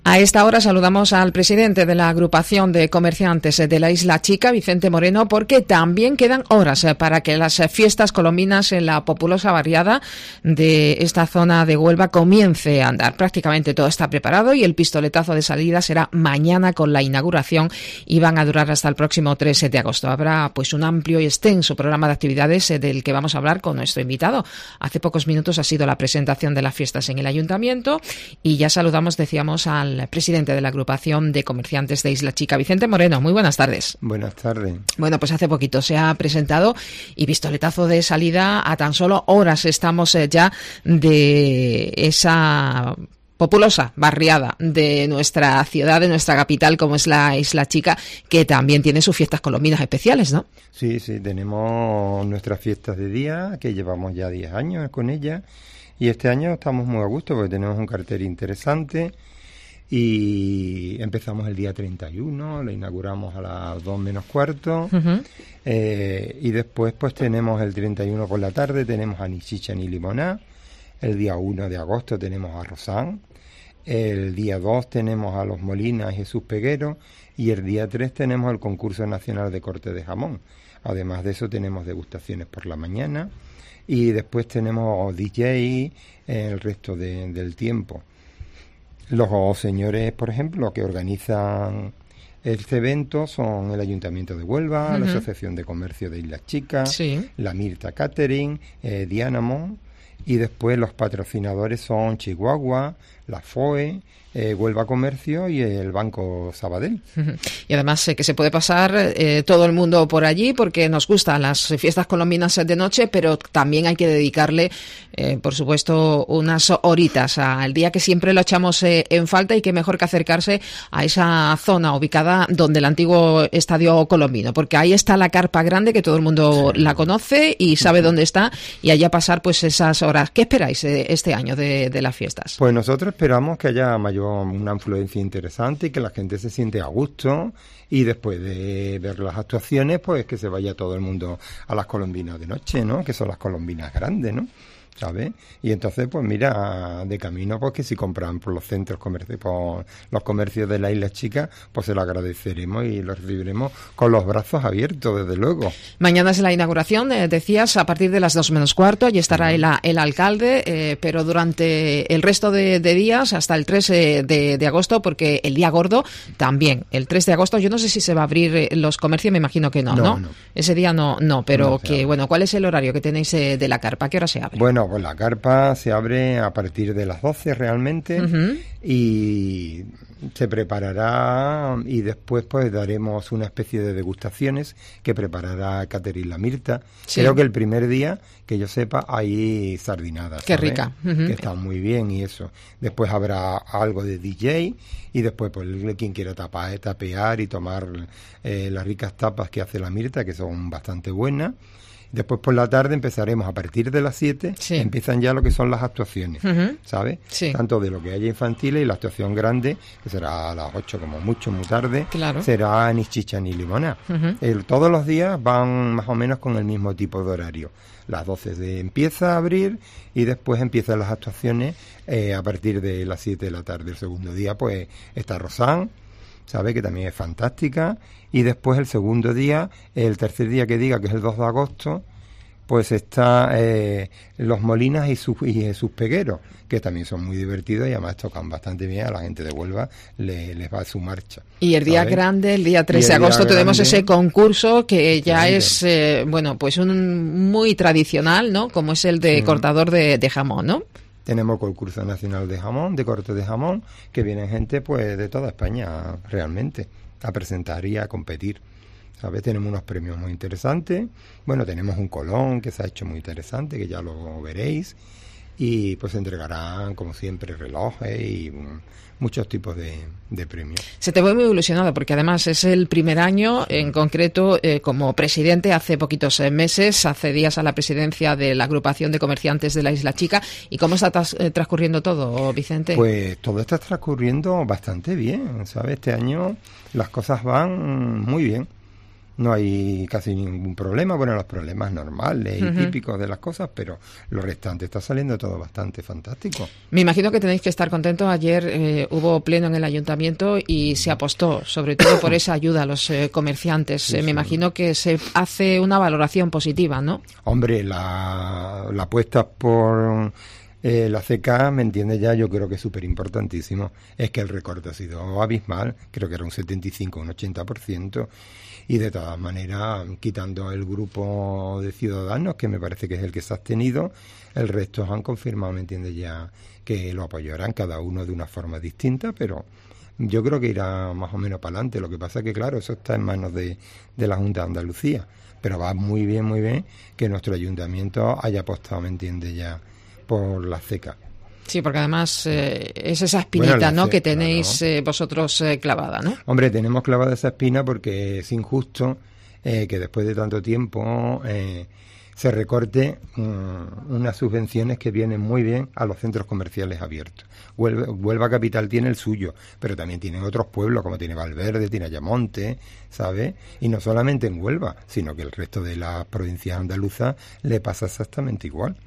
A esta hora saludamos al presidente de la agrupación de comerciantes de la Isla Chica, Vicente Moreno, porque también quedan horas para que las fiestas colombinas en la populosa barriada de esta zona de Huelva comience a andar. Prácticamente todo está preparado y el pistoletazo de salida será mañana con la inauguración y van a durar hasta el próximo 3 de agosto. Habrá pues un amplio y extenso programa de actividades del que vamos a hablar con nuestro invitado. Hace pocos minutos ha sido la presentación de las fiestas en el ayuntamiento y ya saludamos, decíamos, al presidente de la agrupación de comerciantes de Isla Chica, Vicente Moreno. Muy buenas tardes. Buenas tardes. Bueno, pues hace poquito se ha presentado y pistoletazo de salida. A tan solo horas estamos ya de esa populosa barriada de nuestra ciudad, de nuestra capital, como es la Isla Chica, que también tiene sus fiestas colombinas especiales, ¿no? Sí, tenemos nuestras fiestas de día, que llevamos ya 10 años con ellas, y este año estamos muy a gusto porque tenemos un cartel interesante y empezamos el día 31, lo inauguramos a las 2 menos cuarto, y después pues tenemos el 31 por la tarde, tenemos a ni chicha ni limoná. El día 1 de agosto tenemos a Rosán, el día 2 tenemos a Los Molinas y Jesús Peguero, y el día 3 tenemos el concurso nacional de corte de jamón. Además de eso tenemos degustaciones por la mañana y después tenemos DJ el resto del tiempo. Los señores, por ejemplo, que organizan este evento son el Ayuntamiento de Huelva, la Asociación de Comercio de Islas Chicas, la Mirta Catering, Dianamon, y después los patrocinadores son Chihuahua, la FOE, Huelva Comercio y el Banco Sabadell. Y además que se puede pasar todo el mundo por allí porque nos gustan las fiestas colombinas de noche, pero también hay que dedicarle, por supuesto, unas horitas al día, que siempre lo echamos en falta, y que mejor que acercarse a esa zona ubicada donde el antiguo estadio colombino, porque ahí está la carpa grande que todo el mundo la conoce y sabe dónde está, y allá pasar pues esas horas. ¿Qué esperáis este año de las fiestas? Pues nosotros esperamos que haya una influencia interesante y que la gente se siente a gusto, y después de ver las actuaciones pues que se vaya todo el mundo a las colombinas de noche, ¿no? Que son las colombinas grandes, ¿no? ¿Sabes? Y entonces, pues mira, de camino, pues que si compran por los centros comerciales, por los comercios de la Isla Chica, pues se lo agradeceremos y lo recibiremos con los brazos abiertos, desde luego. Mañana es la inauguración, decías, a partir de las 2 menos cuarto, allí estará el alcalde, pero durante el resto de días, hasta el 3 de agosto, porque el día gordo también, el 3 de agosto, yo no sé si se va a abrir los comercios, me imagino que no. Ese día no, pero no que, bueno, ¿cuál es el horario que tenéis de la carpa? ¿A qué hora se abre? Bueno, pues la carpa se abre a partir de las 12 realmente, y se preparará, y después pues daremos una especie de degustaciones que preparará Catherine La Mirta. Creo que el primer día, que yo sepa, hay sardinadas. Qué ¿sabes? Rica. Que están muy bien y eso. Después habrá algo de DJ y después pues quien quiera tapear y tomar las ricas tapas que hace La Mirta, que son bastante buenas. Después por la tarde empezaremos a partir de las 7, empiezan ya lo que son las actuaciones, ¿sabes? Tanto de lo que haya infantiles y la actuación grande, que será a las 8 como mucho, muy tarde, será ni chicha ni limoná. Todos los días van más o menos con el mismo tipo de horario. Las 12 empieza a abrir y después empiezan las actuaciones a partir de las 7 de la tarde. El segundo día pues está Rosán, ¿sabe? Que también es fantástica. Y después el segundo día, el tercer día que diga, que es el 2 de agosto, pues está Los Molinas y Jesús Peguero, que también son muy divertidos y además tocan bastante bien. A la gente de Huelva les va a su marcha. Y el día grande, el día 3 de agosto, tenemos ese concurso que ya es, pues un muy tradicional, ¿no? Como es el de cortador de jamón, ¿no? Tenemos el concurso nacional de jamón, de corte de jamón, que viene gente pues de toda España realmente a presentar y a competir. ¿Sabes? Tenemos unos premios muy interesantes. Bueno, tenemos un colón que se ha hecho muy interesante, que ya lo veréis. Y pues se entregarán, como siempre, relojes y muchos tipos de premios. Se te ve muy ilusionado porque además es el primer año, en concreto, como presidente hace poquitos meses, accedías a la presidencia de la agrupación de comerciantes de la Isla Chica. ¿Y cómo está transcurriendo todo, Vicente? Pues todo está transcurriendo bastante bien, ¿sabes? Este año las cosas van muy bien. no hay casi ningún problema. Bueno, los problemas normales y típicos de las cosas, pero lo restante está saliendo todo bastante fantástico. Me imagino que tenéis que estar contentos. Ayer hubo pleno en el ayuntamiento y se apostó sobre todo por esa ayuda a los comerciantes. Sí, me imagino que se hace una valoración positiva, ¿no? Hombre, la apuesta por la CK, ¿me entiendes ya? Yo creo que es súper importantísimo. Es que el recorte ha sido abismal, creo que era un 75, un 80%, y de todas maneras, quitando el grupo de ciudadanos, que me parece que es el que se ha abstenido, el resto han confirmado, ¿me entiendes ya?, que lo apoyarán, cada uno de una forma distinta, pero yo creo que irá más o menos para adelante. Lo que pasa es que, claro, eso está en manos de la Junta de Andalucía, pero va muy bien que nuestro ayuntamiento haya apostado, ¿me entiendes ya?, por la CECA. Sí, porque además es esa espinita, bueno, ¿no?, que tenéis vosotros clavada, ¿no? Hombre, tenemos clavada esa espina porque es injusto que después de tanto tiempo se recorte unas subvenciones que vienen muy bien a los centros comerciales abiertos. Huelva Capital tiene el suyo, pero también tienen otros pueblos, como tiene Valverde, tiene Ayamonte, ¿sabes? Y no solamente en Huelva, sino que el resto de las provincias andaluzas le pasa exactamente igual.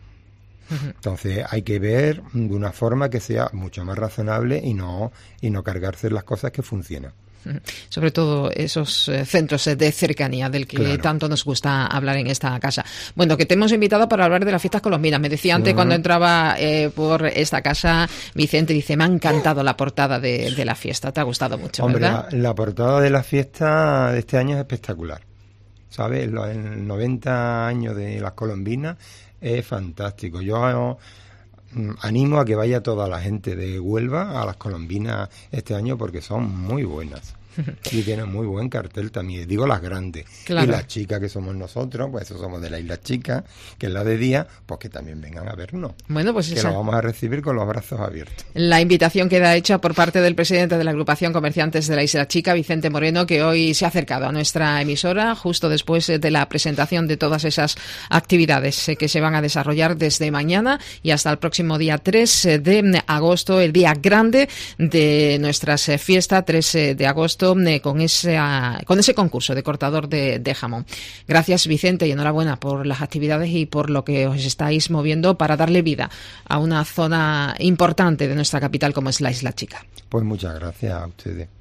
Entonces hay que ver de una forma que sea mucho más razonable y no cargarse las cosas que funcionan. Sobre todo esos centros de cercanía del que claro, tanto nos gusta hablar en esta casa. Bueno, que te hemos invitado para hablar de las fiestas colombinas. Me decía antes cuando entraba por esta casa, Vicente dice, me ha encantado la portada de la fiesta. Te ha gustado mucho, hombre, ¿verdad? La portada de la fiesta de este año es espectacular. ¿Sabes? En 90 años de las colombinas es fantástico. Yo animo a que vaya toda la gente de Huelva a las colombinas este año porque son muy buenas. Y tienen muy buen cartel también, digo las grandes. Claro. Y las chicas que somos nosotros, pues eso somos de la Isla Chica, que es la de día, pues que también vengan a vernos. Bueno, pues que lo vamos a recibir con los brazos abiertos. La invitación queda hecha por parte del presidente de la agrupación Comerciantes de la Isla Chica, Vicente Moreno, que hoy se ha acercado a nuestra emisora justo después de la presentación de todas esas actividades que se van a desarrollar desde mañana y hasta el próximo día 3 de agosto, el día grande de nuestras fiestas, 3 de agosto, con ese concurso de cortador de jamón. Gracias, Vicente, y enhorabuena por las actividades y por lo que os estáis moviendo para darle vida a una zona importante de nuestra capital como es la Isla Chica. Pues muchas gracias a ustedes.